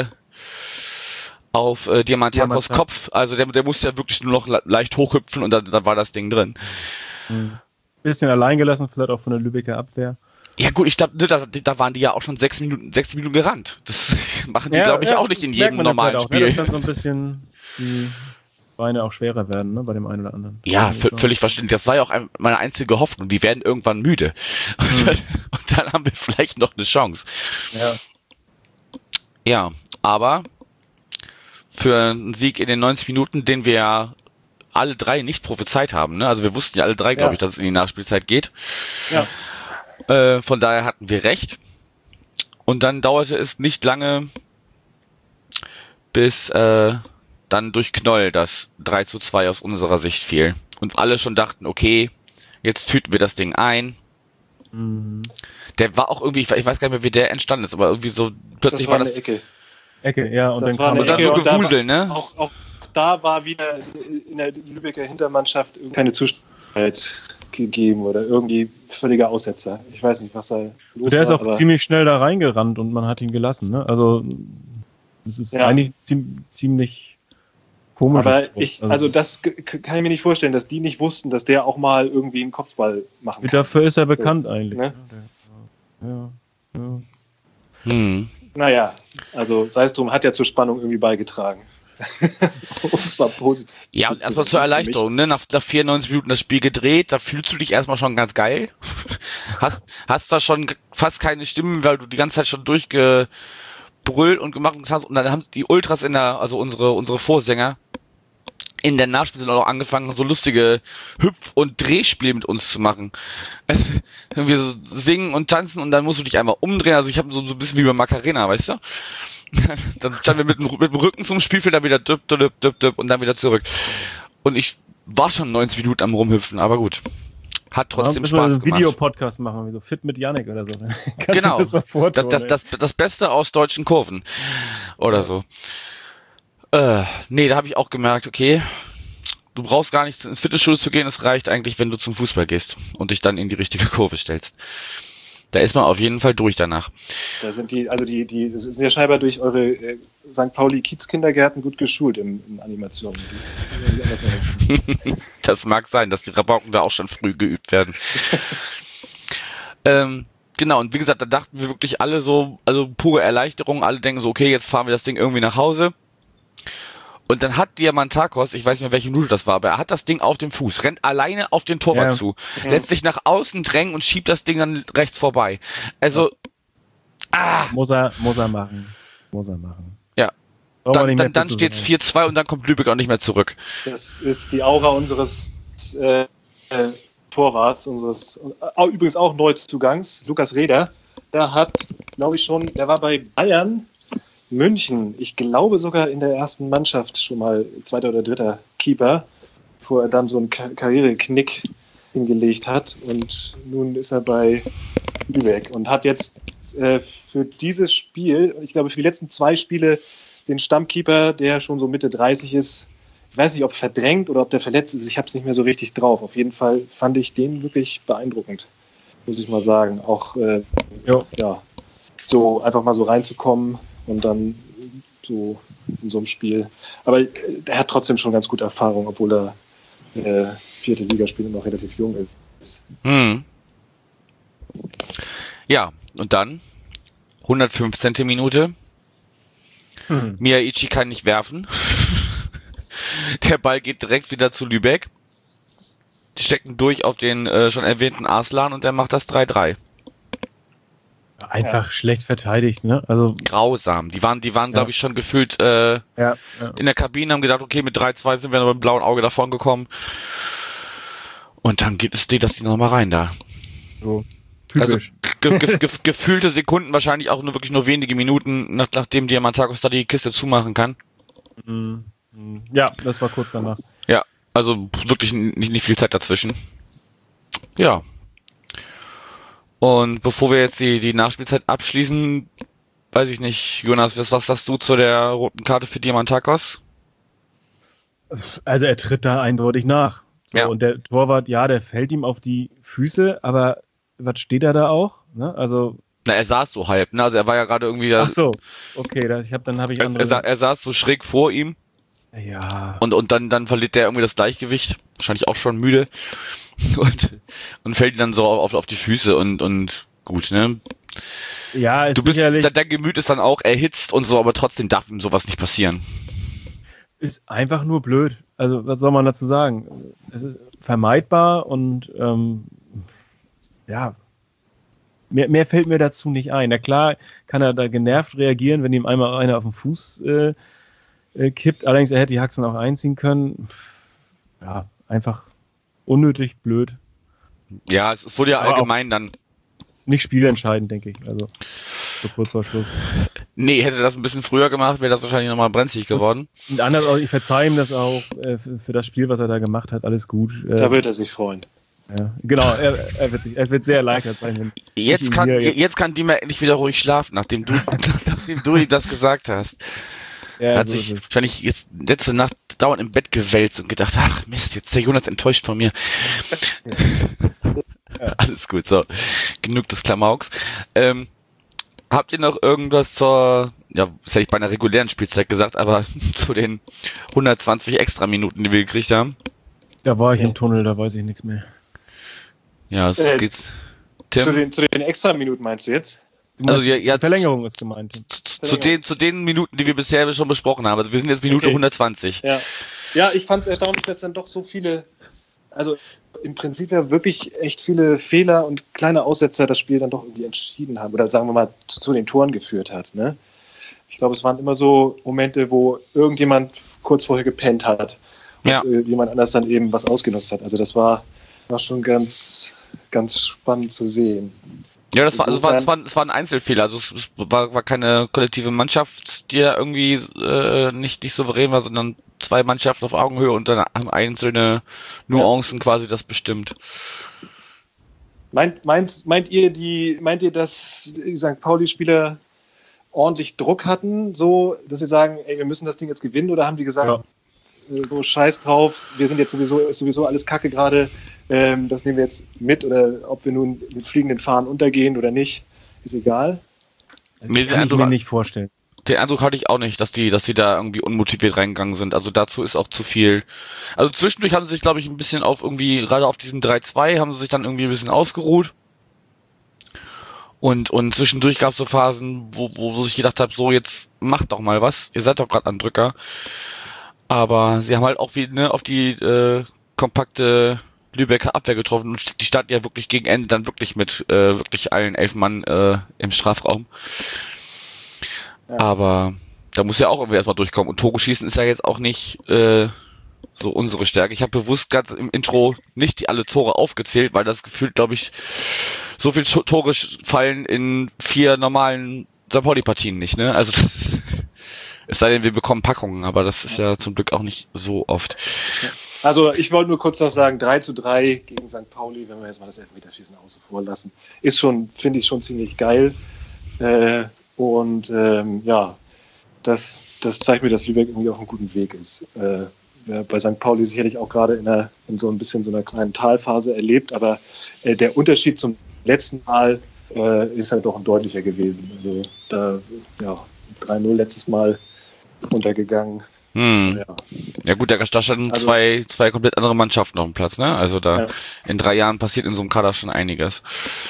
Speaker 2: Diamantakos Kopf. Also der musste ja wirklich nur noch leicht hochhüpfen und da war das Ding drin.
Speaker 4: Bisschen allein gelassen, vielleicht auch von der Lübecker Abwehr.
Speaker 2: Ja gut, ich glaube, da waren die ja auch schon 6 Minuten gerannt. Das machen die, glaube ich, auch nicht in jedem normalen
Speaker 4: auch,
Speaker 2: Spiel.
Speaker 4: Ne, dass dann so ein bisschen die Beine auch schwerer werden, ne, bei dem einen oder anderen.
Speaker 2: Ja, völlig verständlich. Das war ja auch meine einzige Hoffnung. Die werden irgendwann müde. Und dann haben wir vielleicht noch eine Chance. Ja, aber für einen Sieg in den 90 Minuten, den wir ja alle drei nicht prophezeit haben, ne? Also wir wussten ja alle drei, glaube ich, dass es in die Nachspielzeit geht. Ja. Von daher hatten wir recht. Und dann dauerte es nicht lange, bis dann durch Knoll das 3:2 aus unserer Sicht fiel. Und alle schon dachten, okay, jetzt tüten wir das Ding ein. Mhm. Der war auch irgendwie, ich weiß gar nicht mehr, wie der entstanden ist, aber irgendwie so plötzlich
Speaker 3: war das Ecke.
Speaker 4: Ja, und dann kam
Speaker 2: und dann so Gewusel, ne?
Speaker 3: Auch da war wieder in der Lübecker Hintermannschaft keine Zuständigkeit gegeben oder irgendwie völliger Aussetzer. Ich weiß nicht, was da los war.
Speaker 4: Der ist auch ziemlich schnell da reingerannt und man hat ihn gelassen, ne? Also es ist eigentlich ziemlich komisch.
Speaker 3: Aber das kann ich mir nicht vorstellen, dass die nicht wussten, dass der auch mal irgendwie einen Kopfball machen kann.
Speaker 4: Dafür ist er bekannt eigentlich.
Speaker 3: Ne? Naja, also sei es drum, hat ja zur Spannung irgendwie beigetragen. Das war positiv.
Speaker 2: Ja, und erstmal zur Erleichterung, ne? Nach 94 Minuten das Spiel gedreht, da fühlst du dich erstmal schon ganz geil. Hast zwar schon fast keine Stimmen, weil du die ganze Zeit schon durchgebrüllt und gemacht hast, und dann haben die Ultras also unsere Vorsänger in der Nachspielzeit auch angefangen, so lustige Hüpf- und Drehspiele mit uns zu machen. Also, wir so singen und tanzen und dann musst du dich einmal umdrehen. Also ich habe so ein bisschen wie bei Macarena, weißt du? Dann standen wir mit dem Rücken zum Spielfeld, dann wieder düpp und dann wieder zurück. Und ich war schon 90 Minuten am Rumhüpfen, aber gut. Hat trotzdem Spaß gemacht.
Speaker 4: Einen Videopodcast machen, wie so Fit mit Yannick oder so.
Speaker 2: Genau, das Beste aus deutschen Kurven oder so. Nee, da habe ich auch gemerkt, okay, du brauchst gar nicht ins Fitnessstudio zu gehen, es reicht eigentlich, wenn du zum Fußball gehst und dich dann in die richtige Kurve stellst. Da ist man auf jeden Fall durch danach.
Speaker 3: Da sind die sind ja scheinbar durch eure St. Pauli-Kiez-Kindergärten gut geschult in Animationen.
Speaker 2: Das mag sein, dass die Rabauken da auch schon früh geübt werden. Genau, und wie gesagt, da dachten wir wirklich alle so, also pure Erleichterung, alle denken so, okay, jetzt fahren wir das Ding irgendwie nach Hause. Und dann hat Diamantakos, ich weiß nicht mehr, welche Minute das war, aber er hat das Ding auf dem Fuß, rennt alleine auf den Torwart zu, lässt sich nach außen drängen und schiebt das Ding dann rechts vorbei. Also,
Speaker 4: Muss er machen.
Speaker 2: Ja. Dann steht es 4-2 und dann kommt Lübeck auch nicht mehr zurück.
Speaker 3: Das ist die Aura unseres Torwarts, übrigens auch Neuzugangs, Lukas Reder. Der hat, glaube ich schon, der war bei Bayern München, ich glaube sogar in der ersten Mannschaft schon mal zweiter oder dritter Keeper, bevor er dann so einen Karriereknick hingelegt hat. Und nun ist er bei Lübeck und hat jetzt für dieses Spiel, ich glaube für die letzten 2 Spiele, den Stammkeeper, der schon so Mitte 30 ist. Ich weiß nicht, ob verdrängt oder ob der verletzt ist. Ich habe es nicht mehr so richtig drauf. Auf jeden Fall fand ich den wirklich beeindruckend, muss ich mal sagen. Auch so einfach mal so reinzukommen und dann so in so einem Spiel. Aber der hat trotzdem schon ganz gute Erfahrung, obwohl er 4. Liga spielt und noch relativ jung ist.
Speaker 2: Ja, und dann 115. Minute. Miyaichi kann nicht werfen. Der Ball geht direkt wieder zu Lübeck. Die stecken durch auf den schon erwähnten Arslan und der macht das 3-3.
Speaker 4: Einfach schlecht verteidigt, ne? Also
Speaker 2: grausam. Die waren glaube ich, schon gefühlt in der Kabine, haben gedacht, okay, mit 3-2 sind wir noch mit dem blauen Auge davon gekommen. Und dann geht es das die nochmal rein da.
Speaker 4: So. Typisch.
Speaker 2: Also gefühlte Sekunden, wahrscheinlich auch wirklich nur wenige Minuten, nachdem Diamantakos da die Kiste zumachen kann.
Speaker 4: Ja, das war kurz danach.
Speaker 2: Ja, also wirklich nicht viel Zeit dazwischen. Ja. Und bevor wir jetzt die Nachspielzeit abschließen, weiß ich nicht, Jonas, was sagst du zu der roten Karte für Diamantakos?
Speaker 4: Also er tritt da eindeutig nach. So, ja. Und der Torwart, der fällt ihm auf die Füße, aber was steht er da auch? Ne? Also
Speaker 2: er saß so halb, ne? Also er war ja gerade irgendwie...
Speaker 4: Ach so, okay,
Speaker 2: er saß so schräg vor ihm.
Speaker 4: Ja.
Speaker 2: Und dann verliert der irgendwie das Gleichgewicht, wahrscheinlich auch schon müde, und fällt dann so auf die Füße und gut, ne?
Speaker 4: Ja, ist sicherlich...
Speaker 2: Dein Gemüt ist dann auch erhitzt und so, aber trotzdem darf ihm sowas nicht passieren.
Speaker 4: Ist einfach nur blöd. Also, was soll man dazu sagen? Es ist vermeidbar und mehr fällt mir dazu nicht ein. Na klar kann er da genervt reagieren, wenn ihm einmal einer auf den Fuß kippt. Allerdings, er hätte die Haxen auch einziehen können. Ja, einfach unnötig blöd.
Speaker 2: Ja, es wurde ja allgemein dann...
Speaker 4: Nicht spielentscheidend, denke ich. Also, so kurz vor Schluss.
Speaker 2: Nee, hätte das ein bisschen früher gemacht, wäre das wahrscheinlich nochmal brenzlig geworden.
Speaker 4: Und anders auch, ich verzeihe ihm das auch für das Spiel, was er da gemacht hat. Alles gut.
Speaker 3: Da wird er sich freuen.
Speaker 4: Ja, genau, er wird sehr erleichtert sein.
Speaker 2: Jetzt kann Dima endlich wieder ruhig schlafen, nachdem du ihm das gesagt hast.
Speaker 4: Ja,
Speaker 2: hat sich wahrscheinlich jetzt letzte Nacht dauernd im Bett gewälzt und gedacht, ach Mist, jetzt ist der Jonas enttäuscht von mir. Ja. Alles gut, so. Genug des Klamauks. Habt ihr noch irgendwas das hätte ich bei einer regulären Spielzeit gesagt, aber zu den 120 extra Minuten, die wir gekriegt haben?
Speaker 4: Da war ich im Tunnel, da weiß ich nichts mehr.
Speaker 2: Ja, geht's.
Speaker 3: Tim? Zu den extra Minuten meinst du jetzt?
Speaker 2: Also
Speaker 4: die Verlängerung ist gemeint.
Speaker 2: Zu den Minuten, die wir bisher schon besprochen haben. Also wir sind jetzt Minute 120.
Speaker 3: Ja, ich fand es erstaunlich, dass dann doch so viele, also im Prinzip ja wirklich echt viele Fehler und kleine Aussetzer das Spiel dann doch irgendwie entschieden haben oder sagen wir mal zu den Toren geführt hat. Ne? Ich glaube, es waren immer so Momente, wo irgendjemand kurz vorher gepennt hat und jemand anders dann eben was ausgenutzt hat. Also das war schon ganz, ganz spannend zu sehen.
Speaker 2: Ja, es war ein Einzelfehler. Also es war keine kollektive Mannschaft, die da irgendwie nicht souverän war, sondern zwei Mannschaften auf Augenhöhe und dann haben einzelne Nuancen quasi das bestimmt.
Speaker 3: Meint ihr, dass die St. Pauli-Spieler ordentlich Druck hatten, so, dass sie sagen, ey, wir müssen das Ding jetzt gewinnen, oder haben die gesagt, so scheiß drauf, wir sind jetzt sowieso alles Kacke gerade, das nehmen wir jetzt mit, oder ob wir nun mit fliegenden Fahnen untergehen oder nicht, ist egal.
Speaker 4: Kann ich mir nicht vorstellen.
Speaker 2: Den Eindruck hatte ich auch nicht, dass die da irgendwie unmotiviert reingegangen sind. Also dazu ist auch zu viel. Also zwischendurch haben sie sich, glaube ich, ein bisschen gerade auf diesem 3-2 haben sie sich dann irgendwie ein bisschen ausgeruht. Und zwischendurch gab es so Phasen, wo ich gedacht habe, so, jetzt macht doch mal was. Ihr seid doch gerade am Drücker. Aber sie haben halt auch wieder auf die kompakte Lübecker Abwehr getroffen und die standen ja wirklich gegen Ende dann wirklich mit wirklich allen 11 Mann im Strafraum. Ja. Aber da muss ja auch irgendwie erstmal durchkommen. Und Tore schießen ist ja jetzt auch nicht so unsere Stärke. Ich habe bewusst gerade im Intro nicht alle Tore aufgezählt, weil das gefühlt, glaube ich, so viele Tore fallen in 4 normalen St. Pauli-Partien nicht, ne? Also es sei denn, wir bekommen Packungen, aber das ist ja zum Glück auch nicht so oft.
Speaker 3: Also ich wollte nur kurz noch sagen, 3:3 gegen St. Pauli, wenn wir jetzt mal das Elfmeterschießen außen vor lassen, ist schon, finde ich, schon ziemlich geil. Das zeigt mir, dass Lübeck irgendwie auf einem guten Weg ist. Bei St. Pauli sicherlich auch gerade in so ein bisschen so einer kleinen Talphase erlebt, aber der Unterschied zum letzten Mal ist halt doch ein deutlicher gewesen. Also da 3-0 letztes Mal untergegangen.
Speaker 2: Ja gut, da standen zwei komplett andere Mannschaften auf dem Platz, ne? Also in 3 Jahren passiert in so einem Kader schon einiges.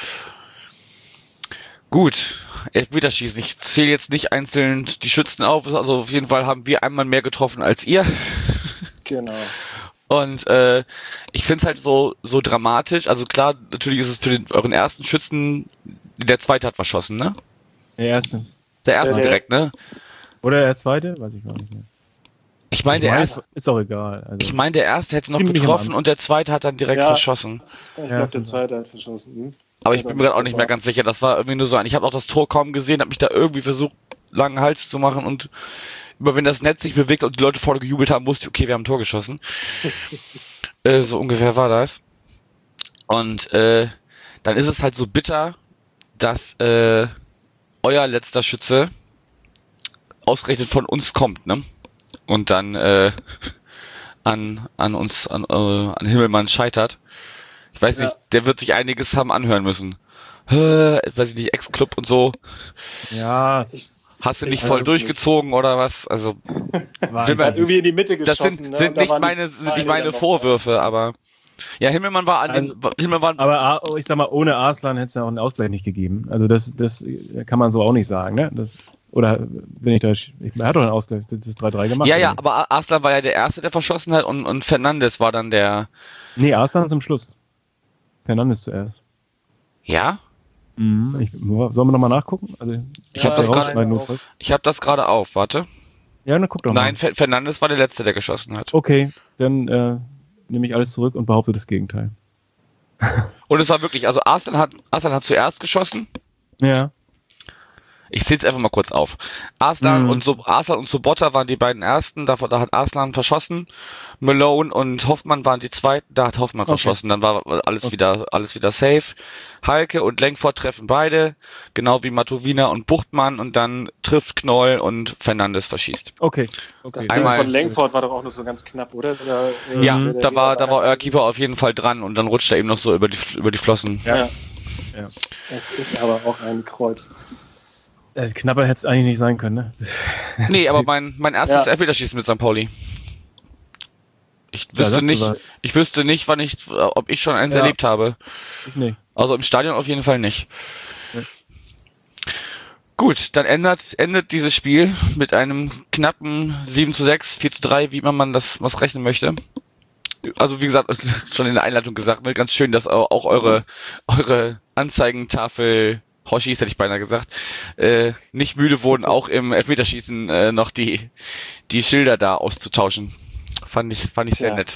Speaker 2: Gut, Elfmeterschießen. Ich zähle jetzt nicht einzeln die Schützen auf, also auf jeden Fall haben wir einmal mehr getroffen als ihr.
Speaker 3: Genau.
Speaker 2: Und ich finde es halt so dramatisch. Also klar, natürlich ist es für euren ersten Schützen, der zweite hat verschossen, ne?
Speaker 4: Der erste.
Speaker 2: Der erste direkt, ne?
Speaker 4: Oder der zweite? Weiß ich gar nicht mehr.
Speaker 2: Ich meine, der erste
Speaker 4: ist auch egal. Also
Speaker 2: ich meine, der erste hätte noch getroffen und der zweite hat dann direkt verschossen.
Speaker 3: Ich glaube, der zweite hat verschossen.
Speaker 2: Aber ich bin mir gerade auch nicht mehr ganz sicher. Das war irgendwie nur so ein. Ich habe auch das Tor kaum gesehen, habe mich da irgendwie versucht, langen Hals zu machen und immer wenn das Netz sich bewegt und die Leute vorne gejubelt haben, wusste ich, okay, wir haben ein Tor geschossen. So ungefähr war das. Und dann ist es halt so bitter, dass euer letzter Schütze ausgerechnet von uns kommt, ne? Und dann an Himmelmann scheitert. Ich weiß nicht, der wird sich einiges haben anhören müssen. Weiß ich nicht, Ex-Club und so.
Speaker 4: Ja.
Speaker 2: Hast du nicht voll durchgezogen oder was? Also
Speaker 3: irgendwie in die Mitte geschossen.
Speaker 2: Das sind nicht meine Vorwürfe, aber ja, Himmelmann war
Speaker 4: aber ich sag mal, ohne Arslan hätte es ja auch einen Ausgleich nicht gegeben. Also das kann man so auch nicht sagen, ne? Oder bin ich da? Er hat doch einen Ausgleich, das 3-3 gemacht.
Speaker 2: Ja, aber Arslan war ja der Erste, der verschossen hat und Fernandes war dann der...
Speaker 4: Nee, Arslan zum Schluss. Fernandes zuerst.
Speaker 2: Ja?
Speaker 4: Sollen wir nochmal nachgucken? Also,
Speaker 2: ich habe das gerade auf, warte.
Speaker 4: Ja, dann guck doch mal.
Speaker 2: Nein, Fernandes war der Letzte, der geschossen hat.
Speaker 4: Okay, dann nehme ich alles zurück und behaupte das Gegenteil.
Speaker 2: Und es war wirklich, also Arslan hat zuerst geschossen.
Speaker 4: Ja.
Speaker 2: Ich zähle es einfach mal kurz auf. Arslan und Sobotta waren die beiden Ersten, da hat Arslan verschossen. Malone und Hoffmann waren die Zweiten, da hat Hoffmann verschossen. Dann war alles wieder safe. Halke und Lenkford treffen beide, genau wie Matowina und Buchtmann und dann trifft Knoll und Fernandes verschießt.
Speaker 4: Okay.
Speaker 3: Das Ding von Lenkford war doch auch noch so ganz knapp, oder?
Speaker 2: Da war euer Keeper auf jeden Fall dran und dann rutscht er eben noch so über die Flossen.
Speaker 3: Ja. Es ist aber auch ein Kreuz.
Speaker 4: Knapper hätte es eigentlich nicht sein können, ne?
Speaker 2: Nee, aber mein erstes Elfmeterschießen mit St. Pauli. Ich wüsste nicht, ob ich schon eins erlebt habe.
Speaker 4: Ich nicht.
Speaker 2: Also im Stadion auf jeden Fall nicht. Ja. Gut, dann endet dieses Spiel mit einem knappen 7:6, 4:3, wie immer man das rechnen möchte. Also wie gesagt, schon in der Einleitung gesagt, ne, ganz schön, dass auch eure Anzeigentafel Hoshis, hätte ich beinahe gesagt, nicht müde wurden, auch im Elfmeterschießen noch die Schilder da auszutauschen. Fand ich sehr nett.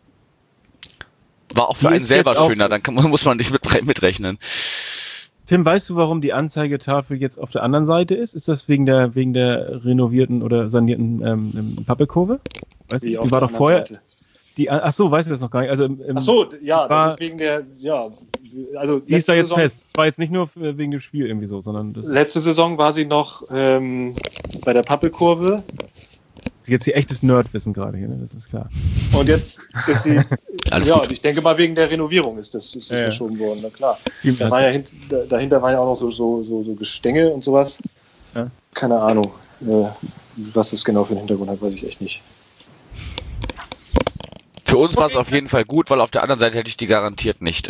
Speaker 2: War auch für einen selber schöner, dann muss man nicht mitrechnen.
Speaker 4: Tim, weißt du, warum die Anzeigetafel jetzt auf der anderen Seite ist? Ist das wegen der renovierten oder sanierten Pappelkurve? Weißt du, die war doch vorher... Ach so, weißt du das noch gar nicht? Also
Speaker 3: das ist wegen der... Ja, also
Speaker 4: die ist da jetzt fest. Das war jetzt nicht nur wegen dem Spiel irgendwie so, sondern...
Speaker 3: Letzte Saison war sie noch bei der Pappelkurve.
Speaker 4: Das ist jetzt hier echtes Nerdwissen gerade hier, ne? Das ist klar.
Speaker 3: Und jetzt ist sie... ich denke mal, wegen der Renovierung ist das verschoben worden, na klar. Dahinter waren ja auch noch so Gestänge und sowas. Ja. Keine Ahnung, was das genau für einen Hintergrund hat, weiß ich echt nicht.
Speaker 2: Für uns war es auf jeden Fall gut, weil auf der anderen Seite hätte ich die garantiert nicht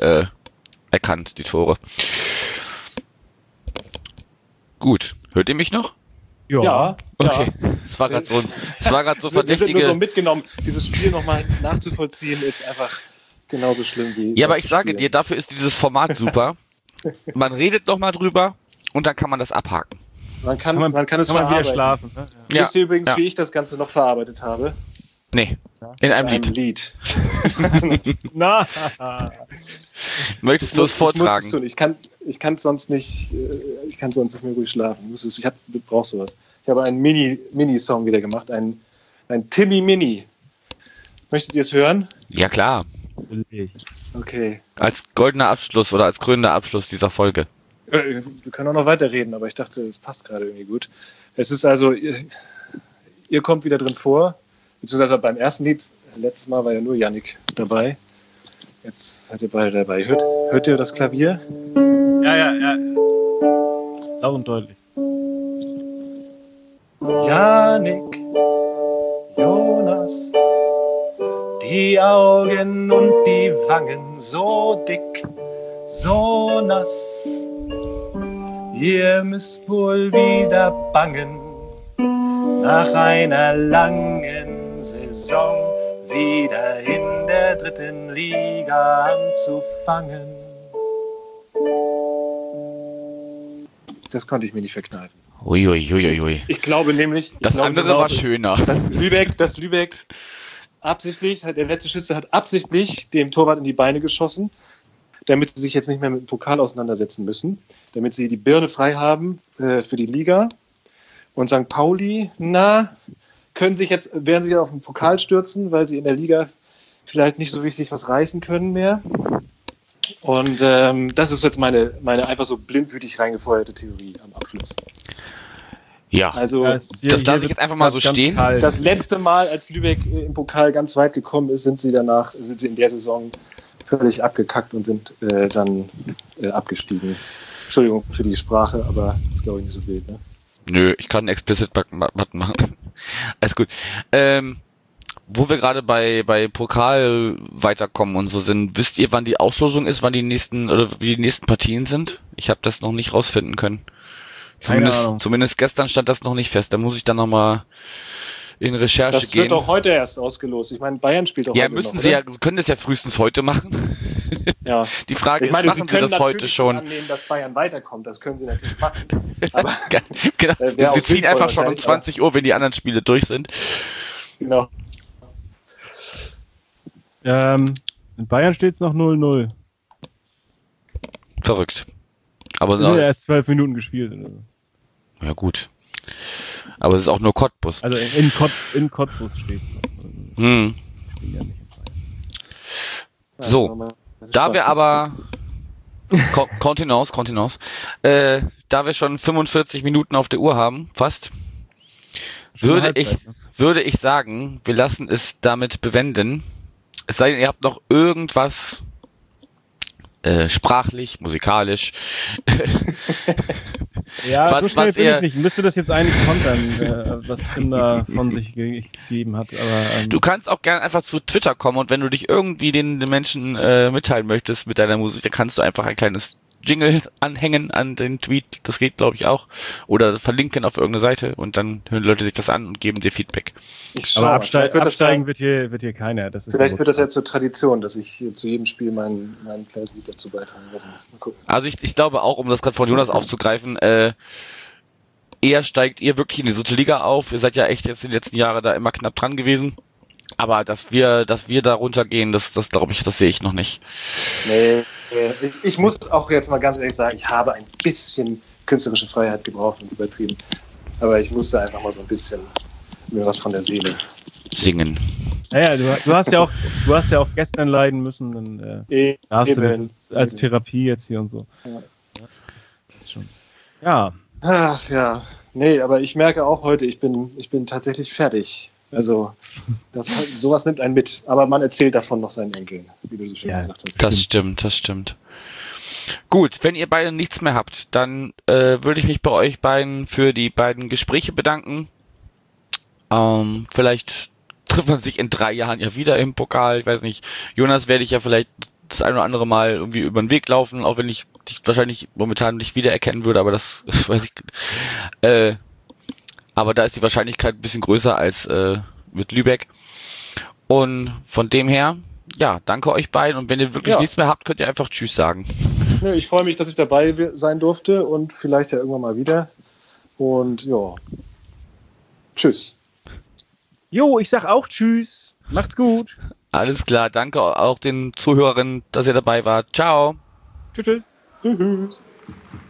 Speaker 2: erkannt, die Tore. Gut, hört ihr mich noch?
Speaker 3: Ja.
Speaker 2: Okay. Es war gerade so
Speaker 3: Wir sind nur so
Speaker 2: verdächtige.
Speaker 3: mitgenommen. Dieses Spiel nochmal nachzuvollziehen ist einfach genauso schlimm wie.
Speaker 2: Ja, aber
Speaker 3: das
Speaker 2: ich sage
Speaker 3: Spielen.
Speaker 2: dir, dafür ist dieses Format super. Man redet noch mal drüber und dann kann man das abhaken.
Speaker 3: Man kann es
Speaker 4: Kann man wieder
Speaker 3: verarbeiten.
Speaker 4: schlafen. Ne?
Speaker 2: Ja.
Speaker 3: Wisst ihr übrigens,
Speaker 2: Ja.
Speaker 3: wie ich das Ganze noch verarbeitet habe?
Speaker 2: Nee, in einem Lied.
Speaker 4: Na,
Speaker 2: Möchtest du es
Speaker 3: Ich muss es
Speaker 2: vortragen?
Speaker 3: tun. Ich kann sonst nicht mehr ruhig schlafen. Ich brauche sowas. Ich habe einen Mini-Song wieder gemacht, ein Timmy Mini. Möchtet ihr es hören?
Speaker 2: Ja, klar.
Speaker 3: Okay.
Speaker 2: Als goldener Abschluss oder als krönender Abschluss dieser Folge.
Speaker 3: Wir können auch noch weiterreden, aber ich dachte, es passt gerade irgendwie gut. Es ist also, ihr kommt wieder drin vor, beziehungsweise beim ersten Lied, letztes Mal war ja nur Yannick dabei. Jetzt seid ihr beide dabei. Hört ihr das Klavier?
Speaker 4: ja. Laut und deutlich.
Speaker 3: Yannick, Jonas, die Augen und die Wangen so dick, so nass. Ihr müsst wohl wieder bangen, nach einer langen Saison wieder in der 3. Liga anzufangen. Das konnte ich mir nicht verkneifen.
Speaker 2: Uiuiuiui.
Speaker 3: Ich glaube nämlich...
Speaker 2: Das andere war schöner.
Speaker 3: Dass Lübeck absichtlich, der letzte Schütze hat absichtlich dem Torwart in die Beine geschossen, damit sie sich jetzt nicht mehr mit dem Pokal auseinandersetzen müssen, damit sie die Birne frei haben für die Liga. Und St. Pauli, werden sich auf den Pokal stürzen, weil sie in der Liga vielleicht nicht so richtig was reißen können mehr. Und das ist jetzt meine einfach so blindwütig reingefeuerte Theorie am Abschluss.
Speaker 2: Ja,
Speaker 3: Also
Speaker 2: das lasse ich jetzt einfach mal so stehen.
Speaker 3: das letzte Mal, als Lübeck im Pokal ganz weit gekommen ist, sind sie in der Saison völlig abgekackt und sind dann abgestiegen. Entschuldigung für die Sprache, aber das ist, glaube ich, nicht so wild, ne?
Speaker 2: Nö, ich kann einen Explicit-Button machen. Alles gut. Wo wir gerade bei Pokal weiterkommen und so sind, wisst ihr, wann die Auslosung ist, wann die nächsten oder wie die nächsten Partien sind? Ich habe das noch nicht rausfinden können.
Speaker 4: Keine Ahnung.
Speaker 2: Zumindest gestern stand das noch nicht fest. Da muss ich dann nochmal in Recherche
Speaker 3: Das
Speaker 2: gehen.
Speaker 3: wird doch heute erst ausgelost. Ich meine, Bayern spielt doch
Speaker 2: Ja,
Speaker 3: heute
Speaker 2: müssen
Speaker 3: noch,
Speaker 2: sie
Speaker 3: oder?
Speaker 2: ja, können das ja frühestens heute machen.
Speaker 3: Ja.
Speaker 2: Die Frage
Speaker 3: Ich meine,
Speaker 2: ist,
Speaker 3: sie
Speaker 2: machen sie
Speaker 3: können
Speaker 2: das heute
Speaker 3: natürlich
Speaker 2: schon?
Speaker 3: annehmen, dass Bayern weiterkommt. Das können sie natürlich machen. Aber
Speaker 2: Genau.
Speaker 3: wäre auch
Speaker 2: Sie ziehen
Speaker 3: sinnvoll
Speaker 2: einfach schon um
Speaker 3: wahrscheinlich,
Speaker 2: 20 Uhr, wenn die anderen Spiele durch sind.
Speaker 3: genau.
Speaker 4: In Bayern steht es noch 0-0.
Speaker 2: Verrückt. Aber
Speaker 4: Es sind ja erst 12 Minuten gespielt. Oder so.
Speaker 2: ja gut. Aber es ist auch nur Cottbus.
Speaker 4: Also in Cottbus steht es.
Speaker 2: Hm.
Speaker 4: Spielen ja nicht in Bayern.
Speaker 2: So, da wir aber Kontenance, da wir schon 45 Minuten auf der Uhr haben, fast,
Speaker 4: Schon
Speaker 2: würde
Speaker 4: Halbzeit,
Speaker 2: ich,
Speaker 4: ne?
Speaker 2: würde ich sagen, wir lassen es damit bewenden. Es sei denn, ihr habt noch irgendwas sprachlich, musikalisch.
Speaker 4: Ja,
Speaker 2: Was-
Speaker 4: so schnell
Speaker 2: was
Speaker 4: bin
Speaker 2: ihr-
Speaker 4: ich nicht. Müsste das jetzt eigentlich kontern, was Tim da von sich gegeben hat. Aber
Speaker 2: Du kannst auch gerne einfach zu Twitter kommen und wenn du dich irgendwie den Menschen mitteilen möchtest mit deiner Musik, dann kannst du einfach ein kleines Jingle anhängen an den Tweet. Das geht, glaube ich, auch. Oder verlinken auf irgendeine Seite und dann hören Leute sich das an und geben dir Feedback.
Speaker 4: aber absteigen wird hier keiner. Das ist
Speaker 3: Vielleicht
Speaker 4: so.
Speaker 3: wird das ja zur Tradition, dass ich hier zu jedem Spiel mein kleines Lied dazu beitrage. Weiß nicht. Mal gucken.
Speaker 2: Also ich glaube auch, um das gerade von Jonas aufzugreifen, eher steigt ihr wirklich in die dritte Liga auf. Ihr seid ja echt jetzt in den letzten Jahren da immer knapp dran gewesen. Aber dass wir da runtergehen, das glaube ich, das sehe ich noch nicht.
Speaker 3: Nee, ich muss auch jetzt mal ganz ehrlich sagen, ich habe ein bisschen künstlerische Freiheit gebraucht und übertrieben. Aber ich musste einfach mal so ein bisschen mir was von der Seele.
Speaker 2: Singen.
Speaker 4: Naja, du hast ja auch gestern leiden müssen. Dann hast du das jetzt als Therapie jetzt hier und so.
Speaker 3: Ja.
Speaker 4: Das ist schon. Ja.
Speaker 3: Ach ja, nee, aber ich merke auch heute, ich bin tatsächlich fertig. Also, sowas nimmt einen mit. Aber man erzählt davon noch seinen Enkeln, wie du so schön
Speaker 4: Ja,
Speaker 3: gesagt hast.
Speaker 2: Das stimmt. Gut, wenn ihr beide nichts mehr habt, dann würde ich mich bei euch beiden für die beiden Gespräche bedanken. Vielleicht trifft man sich in 3 Jahren ja wieder im Pokal. Ich weiß nicht, Jonas werde ich ja vielleicht das ein oder andere Mal irgendwie über den Weg laufen, auch wenn ich dich wahrscheinlich momentan nicht wiedererkennen würde, aber das weiß ich. aber da ist die Wahrscheinlichkeit ein bisschen größer als mit Lübeck. Und von dem her, ja, danke euch beiden. Und wenn ihr wirklich nichts mehr habt, könnt ihr einfach Tschüss sagen.
Speaker 3: Nö, ich freue mich, dass ich dabei sein durfte und vielleicht ja irgendwann mal wieder. Und ja, tschüss.
Speaker 4: Jo, ich sag auch Tschüss. Macht's gut.
Speaker 2: Alles klar, danke auch den Zuhörerinnen, dass ihr dabei wart. Ciao.
Speaker 4: Tschüss.
Speaker 3: Tschüss.